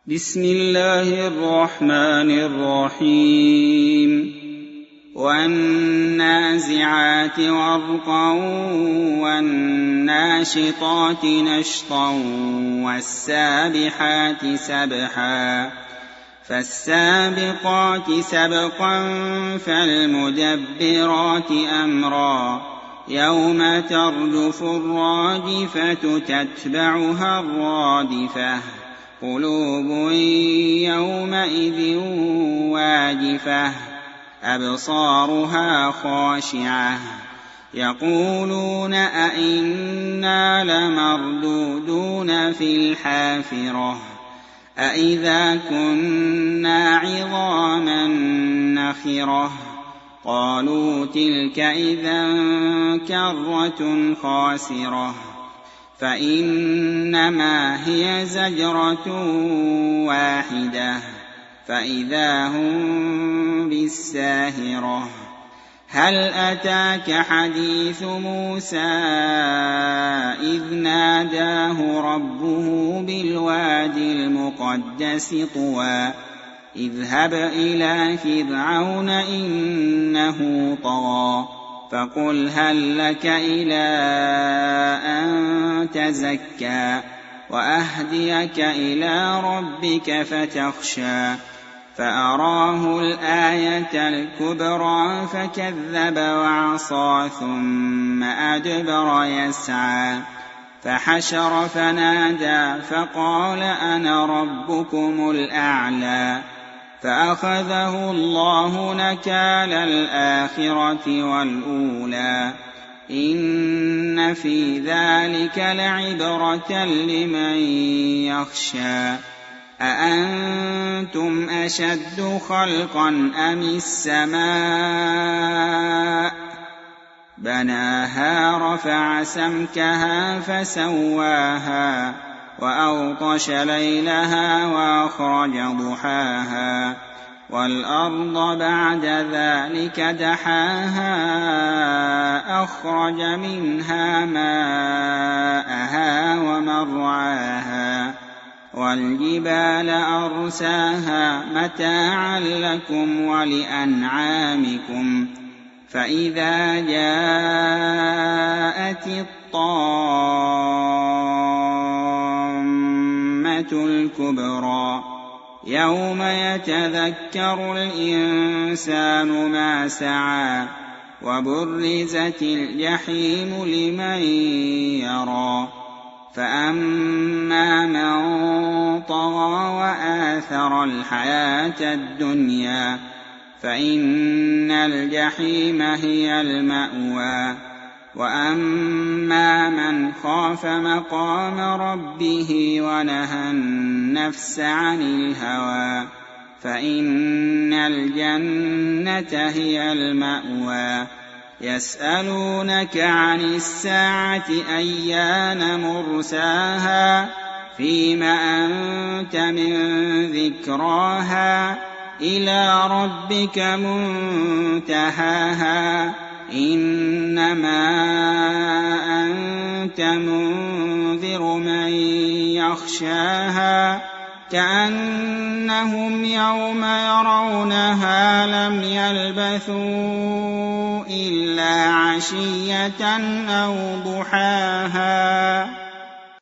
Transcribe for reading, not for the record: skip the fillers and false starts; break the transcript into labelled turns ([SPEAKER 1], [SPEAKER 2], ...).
[SPEAKER 1] بسم الله الرحمن الرحيم والنازعات غرقا والناشطات نشطا والسابحات سبحا فالسابقات سبقا فالمدبرات أمرا يوم ترجف الراجفة تتبعها الرادفة قلوب يومئذ واجفة أبصارها خاشعة يقولون أئنا لمردودون في الحافرة أئذا كنا عظاما نخرة قالوا تلك إذا كرة خاسرة فإنما هي زجرة واحدة فإذا هم بالساهرة هل أتاك حديث موسى إذ ناداه ربه بالوادي المقدس طوى اذهب إلى فرعون إنه طغى فقل هل لك إلى أن تزكى وأهديك إلى ربك فتخشى فأراه الآية الكبرى فكذب وعصى ثم أدبر يسعى فحشر فنادى فقال أنا ربكم الأعلى فأخذه الله نكال الآخرة والأولى إن في ذلك لعبرة لمن يخشى أأنتم أشد خلقا أم السماء بناها رفع سمكها فسواها وأغطش ليلها وأخرج ضحاها والأرض بعد ذلك دحاها أخرج منها ماءها ومرعاها والجبال أرساها متاعا لكم ولأنعامكم فإذا جاءت الطامة الكبرى يوم يتذكر الإنسان ما سعى وبرزت الجحيم لمن يرى فأما من طغى وآثر الحياة الدنيا فإن الجحيم هي المأوى وأما من خاف مقام ربه ونهى النفس عن الهوى فإن الجنة هي المأوى يسألونك عن الساعة أيان مرساها فيم أنت من ذكراها إلى ربك منتهاها إنما أنت منذر من يخشاها كأنهم يوم يرونها لم يلبثوا إلا عشية أو ضحاها.